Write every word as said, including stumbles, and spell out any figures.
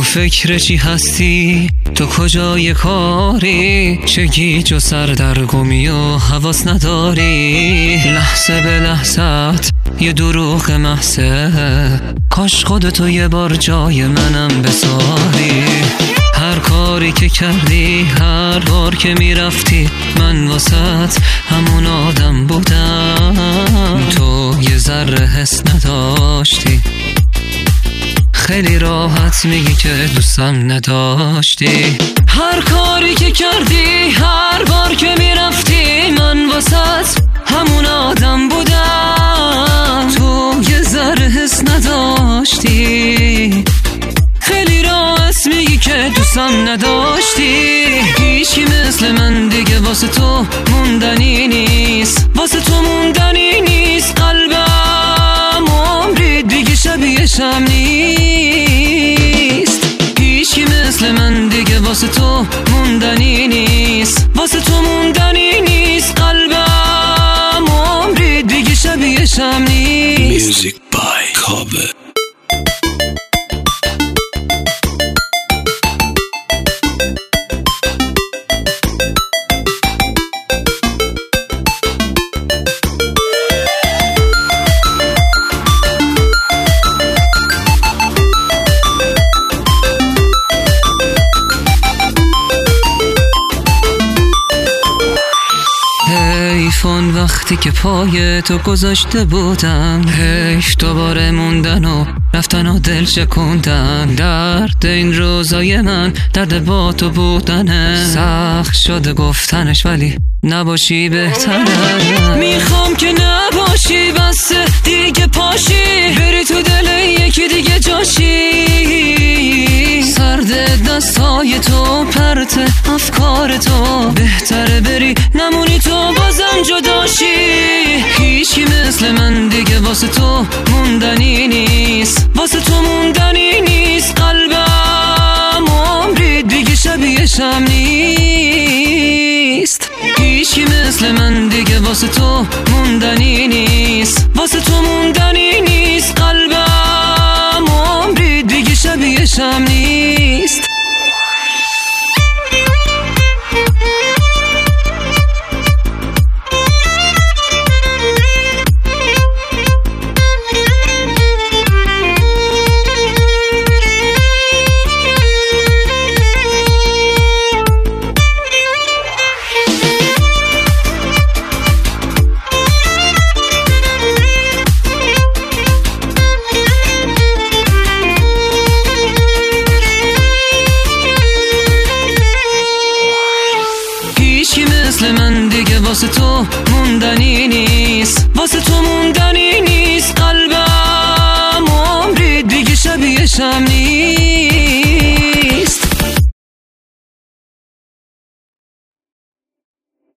فکر چی هستی؟ تو کجای کاری؟ چه گیج و سردرگمی و حواس نداری؟ لحظه به لحظت یه دروغ محضه، کاش خودتو یه بار جای منم بذاری. هر کاری که کردی، هر بار که میرفتی، من واسط همون آدم بودم. تو یه ذره حس نداشتی، خیلی راحت میگی که دوستم نداشتی. هر کاری که کردی، هر بار که میرفتی، من واسط همون آدم بودم. تو یه ذره حس نداشتی، خیلی راحت میگی که دوستم نداشتی. هیچی مثل من دیگه واسه تو موندنی نیست، واسه تو موندنی نیست. قلبم عمری دیگه شبیه شم نیست. هیچی مثل من دیگه واسه تو موندنی نیست، واسه تو موندنی نیست. قلبم عمری دیگه شبیه شم نیست. Music by Kobe. حیفان وقتی که پای تو گذاشته بودم، حیف دوباره موندن و رفتن و دل شکوندن. درد این روزای من درد با تو بودنه، سخت شده گفتنش ولی نباشی بهتره. میخوام که نباشی، بس دیگه پاشی، بری تو دل یکی دیگه جاشی. سرد دستای تو، پرت افکار تو، بهتره بری نمونی تو بازم جداشی. هیچی مثل من دیگه واسه تو موندنی نیست، واسه تو موندنی نیست. قلبم عمری دیگه شبیه شم نیست. هیچی مثل من دیگه واسه تو موندنی نیست، واسه تو موندنی نیست. قلبم عمری دیگه شبیه شم نیست. مثل من دیگه واسه تو موندنی نیست، واسه تو موندنی نیست. قلبم عمری دیگه شبیه شم نیست.